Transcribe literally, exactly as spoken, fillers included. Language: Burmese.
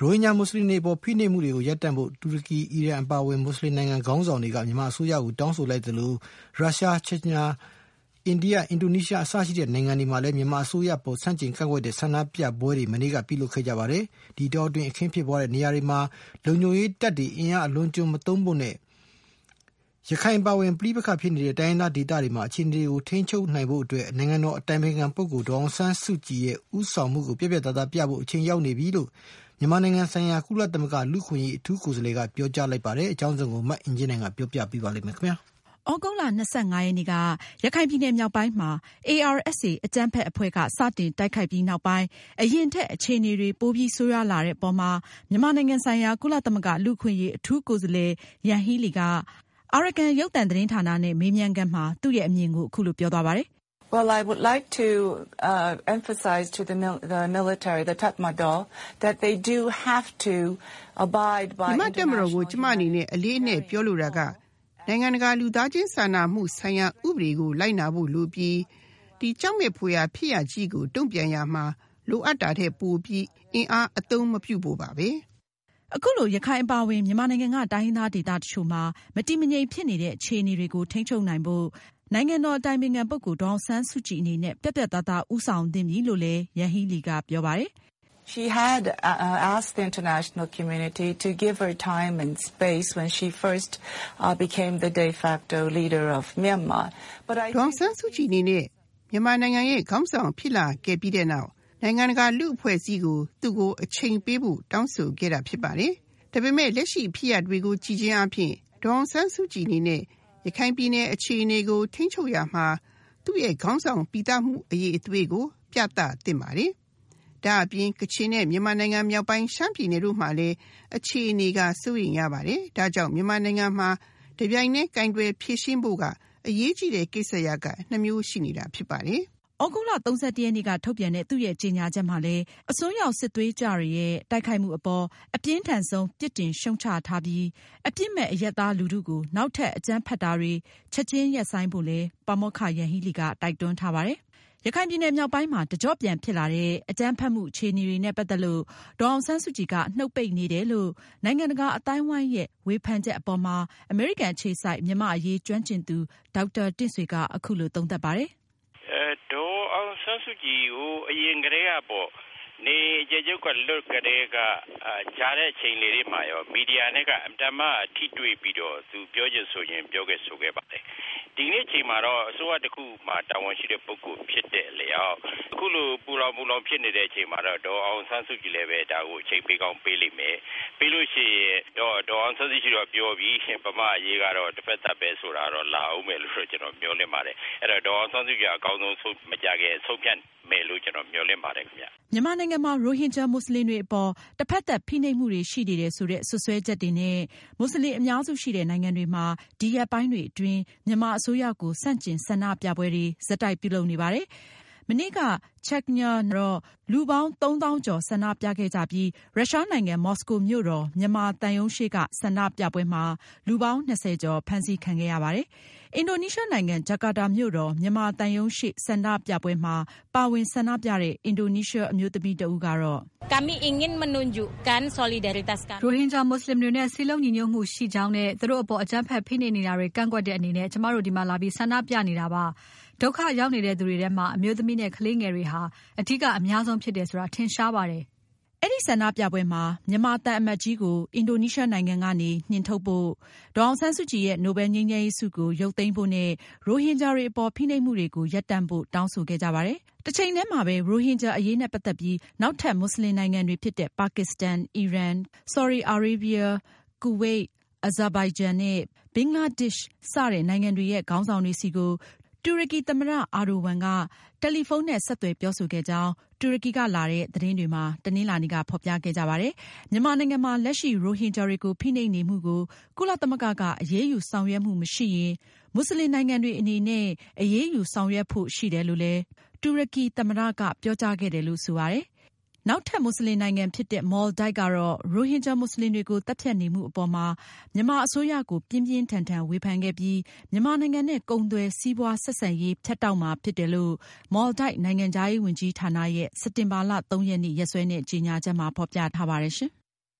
ရိုဟင်ဂျာမွတ်စလင်တွေပေါ်ဖိနှိပ်မှုတွေကိုရပ်တန့်ဖို့တူရကီအီရန်အပါအဝင်မွတ်စလင်နိုင်ငံခေါင်းဆောင်တွေကမြန်မာအစိုးရကိုတောင်းဆိုလိုက်သလိုရုရှားချက်ညာအိန္ဒိယအင်ဒိုနီးရှားအစရှိတဲ့နိုင်ငံတွေမှာလည်းမြန်မာအစိုးရပေါ်ဆန့်ကျင်ကန့်ကွက်တဲ့ဆန္ဒပြပွဲတွေမနေ့ကပြုလုပ်ခဲ့ကြပါတယ်ဒီတောအတွင်းအခင်းဖြစ်ပွားတဲ့နေရာတွေမှာလုံခြုံရေးတပ်တွေအင်အားအလွန်ကျွံမသုံးဖို့နဲ့ရခိုင်ပါဝင်ပြည်ပခါဖြစ်နေတဲ့တိုင်းဒေသဒေသတွေမှာအခြေအနေတွေကိုထိန်းချုပ်နိုင်ဖို့အတွက်နိုင်ငံတော်အတိုင်ပင်ခံပုဂ္ဂိုလ်ဒေါအောင်ဆန်းစုကြည်ရဲ့ဥဆောင်မှုကိုပြပြသားသားပြဖို့အချိန်ရောက်နေပြီလို့မြန်မာနိုင်ငံဆိုင်ရာကုလသမဂ္ဂလူ့ခွင့်ရေးအထူးကိုယ်စားလှယ်ကပြောကြားလိုက်ပါတယ်အကြောင်းစုံကိုမတ်အင်ဂျင်နိုင်ကပြောပြပေးပါလိမ့်မယ်ခင်ဗျာဩဂုတ်လ၂၅ရက်နေ့ကရခိုင်ပြည်နယ်မြောက်ပိုင်းမှာ အေအာရ်အက်စ် အကြမ်းဖက်အဖွဲ့ကစတင်တိုက်ခိုက်ပြီးနောက်ပိုင်းအရင်ထက်အခြေအနေတွေပိုပြီးဆိုးရွားလာတဲ့အပေါ်မှာမြန်မာနိုင်ငံဆိုင်ရာကုလသမဂ္ဂလူ့ခွင့်ရေးအထူးကိုယ်စားလှယ်ယန်ဟီးလီကအာရကန်ရုပ်သံသတင်းဌာနနဲ့မေးမြန်းခန်းမှာသူ့ရဲ့အမြင်ကိုအခုလိုပြောသွားပါတယ်။ Well, I would like to uh, emphasize to the, mil- the military, the Tatmadaw, that they do have to abide by international humanitarian. ကျမအနေနဲ့အလေးအနက်ပြောလိုတာကနိုင်ငံတကာလူသားချင်းစာနာမှုဆိုင်ရာဥပဒေကိုလိုက်နာဖို့လိုပြီးဒီကြောင့်မဲ့ဖွယ်ရာဖြစ်ရကြီးကိုတုံ့ပြန်ရမှာလိုအပ်တာတဲ့ပိုပြီးအင်အားအသုံးမပြုဖို့ပါပဲ။အခုလိုရခိုင်အပါအဝင်မြန်မာနိုင်ငံကတိုင်းရင်းသားဒေသတချို့မှာမတည်မငြိမ်ဖြစ်နေတဲ့အခြေအနေတွေကိုထိန်းချုပ်နိုင်ဖို့နိုင်ငံတော်အတိုင်ပင်ခံပုဂ္ဂိုလ်ဒေါအောင်ဆန်းစုကြည်အနေနဲ့ပြတ်ပြတ်သားသားဦးဆောင်သင့်ပြီလို့လည်းယန်ဟီးလီကပြောပါတယ်။ She had uh, asked the international community to give her time and space when she first uh, became the de facto leader of Myanmar. But I ဒေါအောင်ဆန်းစုကြည်အနေနဲ့မြန်မာနိုင်ငံရဲ့ခေါင်းဆောင်ဖြစ်လာခဲ့ပြီးတဲ့နောက်နိုင်ငံတကာလူ့အဖွဲ့အစည်းကိုသူ့ကိုအချိန်ပေးဖို့တောင်းဆိုခဲ့တာဖြစ်ပါတယ်။ဒါပေမဲ့လက်ရှိဖြစ်ရပ်တွေကိုကြည့်ချင်းအပြင်ဒေါအောင်ဆန်းစုကြည်အနေနဲ့ရခိုင်ပြည်နယ်အခြေအနေကိုထိန်းချုပ်ရမှာသူ့ရဲ့ခေါင်းဆောင်ပြည်သားမှုအရေးအသွေးကိုပြသသင့်ပါတယ်။ဒါအပြင်ကချင်နဲ့မြန်မာနိုင်ငံမြောက်ပိုင်းရှမ်းပြည်နယ်တို့မှာလည်းအခြေအနေကစိုးရိမ်ရပါတယ်။ဒါကြောင့်မြန်မာနိုင်ငံမှာတပြိုင်နက်ကိုင်တွယ်ဖြည့်ရှင်းဖို့ကအရေးကြီးတဲ့ကိစ္စရပ်ကနှမျိုးရှိနေတာဖြစ်ပါတယ်။ဩဂုတ်လ၃၁ရက်နေ့ကထုတ်ပြန်တဲ့သူ့ရဲ့ကြေညာချက်မှာလည်းအစွန်းရောက်စစ်သွေးကြတွေရဲ့တိုက်ခိုက်မှုအပေါ်အပြင်းထန်ဆုံးပြစ်တင်ရှုံချထားပြီးအပြစ်မဲ့အရပ်သားလူထုကိုနောက်ထပ်အကြမ်းဖက်တာတွေချက်ချင်းရပ်ဆိုင်းဖို့လည်းပါမောက္ခယန်ဟီးလီကတိုက်တွန်းထားပါတယ်။ရခိုင်ပြည်နယ်မြောက်ပိုင်းမှာတကြော့ပြန်ဖြစ်လာတဲ့အကြမ်းဖက်မှုအခြေအနေတွေနဲ့ပတ်သက်လို့ဒေါအောင်ဆန်းစုကြည်ကနှုတ်ပိတ်နေတယ်လို့နိုင်ငံတကာအတိုင်းဝိုင်းရဲ့ဝေဖန်ချက်အပေါ်မှာအမေရိကန်အခြေစိုက်မြန်မာအရေးကျွမ်းကျင်သူဒေါက်တာတင့်ဆွေကအခုလိုသုံးသပ်ပါတယ်။အဲဒေါအောင်ဆန်းစုကြည်ကိုအရင်ကတည်းကပေါ့နေကြကြကလွတ်ကလေးကကြားတဲ့အချိန်လေးတွေမှာရောမီဒီယာနဲ့ကအတမထိတွေ့ပြီးတော့သူပြောချင်ဆိုရင်ပြောခဲ့ဆိုခဲ့ပါတယ်ဒီနေ့ချိန်မှာတော့အစိုးရတစ်ခုမှာတာဝန်ရှိတဲ့ပုဂ္ဂိုလ်ဖြစ်တဲ့လျောက်အခုလိုပူလောင်ပူလောင်ဖြစ်နေတဲ့အချိန်မှာတော့ဒေါအောင်ဆန်းစုကြည်လည်းပဲဒါကိုအချိန်ပေးကောင်းပေးလိမ့်မယ်ပြီးလို့ရှိရင်တော့ဒေါအောင်ဆန်းစုကြည်တော့ပြောပြီးရှင်ဗမာအရေးကတော့တစ်ဖက်သက်ပဲဆိုတာတော့လာအောင်မယ်လို့ကျွန်တော်ပြောနေပါတယ်အဲ့တော့ဒေါအောင်ဆန်းစုကြည်အကောင်းဆုံးဆုံးမကြခဲ့ဆုံးဖြတ်မယ်လို့ကျွန်တော်မျှော်လင့်ပါတယ်ခင်ဗျမြန်မာနိုင်ငံမှာရိုဟင်ဂျာမွတ်စလင်တွေအပေါ်တစ်ဖက်သက်ဖိနှိပ်မှုတွေရှိနေတယ်ဆိုတဲ့ဆွဆွဲချက်တွေနဲ့မွတ်စလင်အများစုရှိတဲ့နိုင်ငံတွေမှာဒီရက်ပိုင်းတွေအတွင်းမြန်မာအစိုးရကိုဆန့်ကျင်ဆန္ဒပြပွဲတွေဇက်တိုက်ပြုလုပ်နေပါတယ်။မနေ့ကချက်ညာတော့လူပေါင်းသုံးသောင်းကျော်ဆန္ဒပြခဲ့ကြပြီးရုရှားနိုင်ငံမော်စကိုမြို့တော်မြန်မာတန်ယုံရှိကဆန္ဒပြပွဲမှာလူပေါင်း၂၀ကျော်ဖမ်းဆီးခံခဲ့ရပါတယ်။အင်ဒိုနီးရှားနိုင်ငံဂျကာတာမြို့တော်မြန်မာတန်ယုံရှိဆန္ဒပြပွဲမှာပါဝင်ဆန္ဒပြတဲ့အင်ဒိုနီးရှားအမျိုးသမီးတဦးကတော့ Kami ingin menunjukkan solidaritas kami ရိုဟင်ဂျာမွတ်စလင်တွေနဲ့စီလုံးညီညွတ်မှုရှိကြောင်းနဲ့သူတို့အပေါ်အကြမ်းဖက်ဖိနှိပ်နေတာတွေကန့်ကွက်တဲ့အနေနဲ့ကျမတို့ဒီမှာလာပြီးဆန္ဒပြနေတာပါဒုက္ခရောက်နေတဲ့သူတွေထဲမှာအမျိုးသမီးနဲ့ကလေးငယ်တွေဟာအထူးကအများဆုံးဖြစ်တယ်ဆိုတာထင်ရှားပါတယ်အဲ့ဒီဆန္ဒပြပွဲမှာမြန်မာတန်အမတ်ကြီးကိုအင်ဒိုနီးရှားနိုင်ငံကနေနှင်ထုတ်ဖို့ဒေါအောင်ဆန်းစုကြည်ရဲ့နိုဘယ်ငြိမ်းချမ်းရေးဆုကိုရုပ်သိမ်းဖို့နဲ့ရိုဟင်ဂျာတွေအပေါ်ဖိနှိပ်မှုတွေကိုရပ်တန့်ဖို့တောင်းဆိုခဲ့ကြပါတယ်။တစ်ချိန်တည်းမှာပဲရိုဟင်ဂျာအရေးနဲ့ပတ်သက်ပြီးနောက်ထပ်မွတ်စလင်နိုင်ငံတွေဖြစ်တဲ့ပါကစ္စတန်၊အီရန်၊ဆော်ဒီအာရေဗျ၊ကူဝိတ်၊အဇာဘိုင်ဂျန်နဲ့ဘင်္ဂလားဒေ့ရှ်စတဲ့နိုင်ငံတွေရဲ့ခေါင်းဆောင်တွေစီကိုတူရကီသမ္မတအာဒိုဝမ်ကတယ်လီဖုန်းနဲ့ဆက်သွယ်ပြောဆိုခဲ့ကြောင်းတူရကီကလာတဲ့သတင်းတွေမှာတနင်္လာနေ့ကဖော်ပြခဲ့ကြပါတယ်။မြန်မာနိုင်ငံမှာလက်ရှိရိုဟင်ဂျာတွေကိုဖိနှိပ်နေမှုကိုကုလသမဂ္ဂကအရေးယူဆောင်ရွက်မှုမရှိရင်မွတ်စလင်နိုင်ငံတွေအနေနဲ့အရေးယူဆောင်ရွက်ဖို့ရှိတယ်လို့လည်းတူရကီသမ္မတကပြောကြားခဲ့တယ်လို့ဆိုပါတယ်။နောက်ထပ်မွတ်စလင်နိုင်ငံဖြစ်တဲ့မော်လ်ဒိုက်ကတော့ရိုဟင်ဂျာမွတ်စလင်တွေကိုတပ်ဖြတ်နေမှုအပေါ်မှာမြန်မာအစိုးရကိုပြင်းပြင်းထန်ထန်ဝေဖန်ခဲ့ပြီးမြန်မာနိုင်ငံနဲ့ကုန်သွယ်စီးပွားဆက်ဆံရေးဖြတ်တောက်မှာဖြစ်တယ်လို့မော်လ်ဒိုက်နိုင်ငံခြားရေးဝန်ကြီးဌာနရဲ့စက်တင်ဘာလ၃ရက်နေ့ရက်စွဲနဲ့ကြေညာချက်မှာဖော်ပြထားပါတယ်ရှင်။